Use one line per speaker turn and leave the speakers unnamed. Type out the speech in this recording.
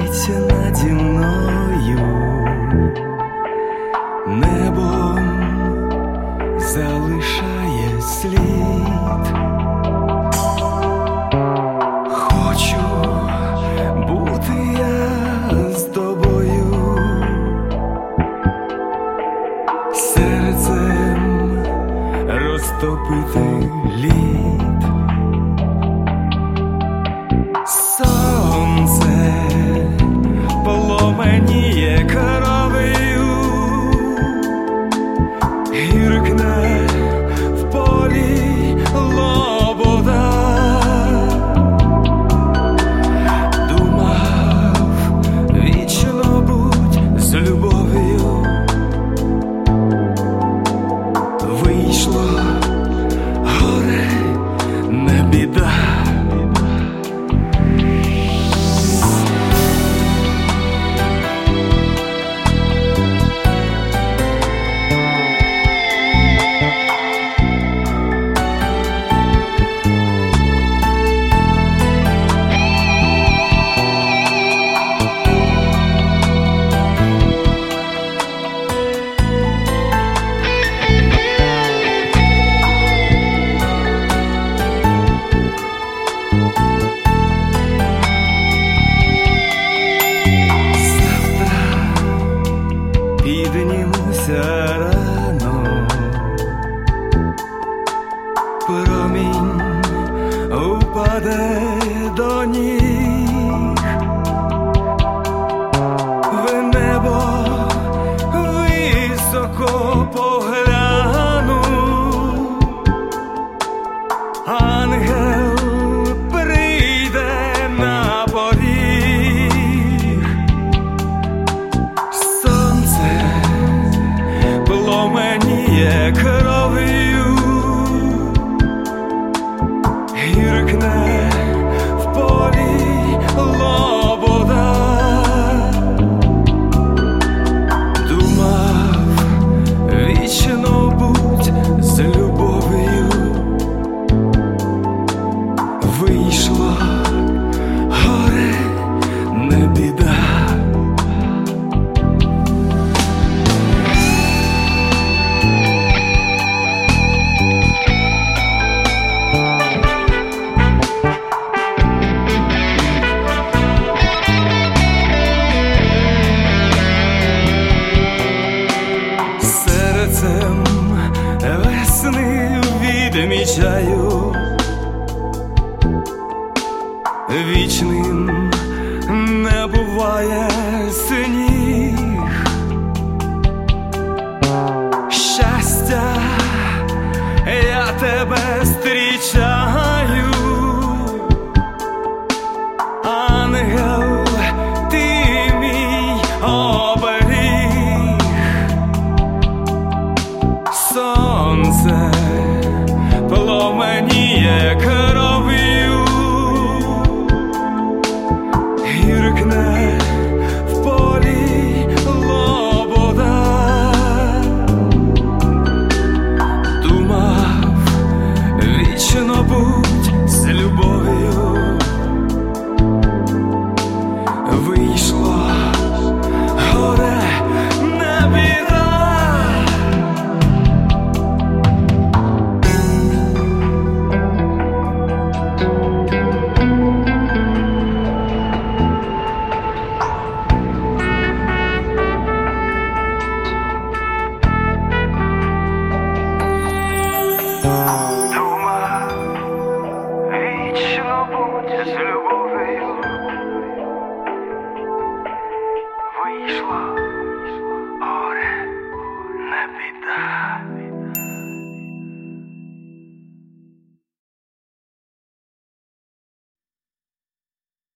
сміється наді мною, небом залишає слід. Хочу бути я з тобою, серцем розтопити лід. Сонце поломеніє кров'ю, гіркне в полі лобода. Думав, вічно будь з любов'ю, вийшло горе, не біда. Піднімуся рано, промінь упаде до ніг, в небо високо погляну, ангел прийде на поріг. Пламеніє кров'ю, гіркне в полі лобода. Думав, вічно будь з любов'ю, вийшло горе, не біда. Серцем весни відмічаю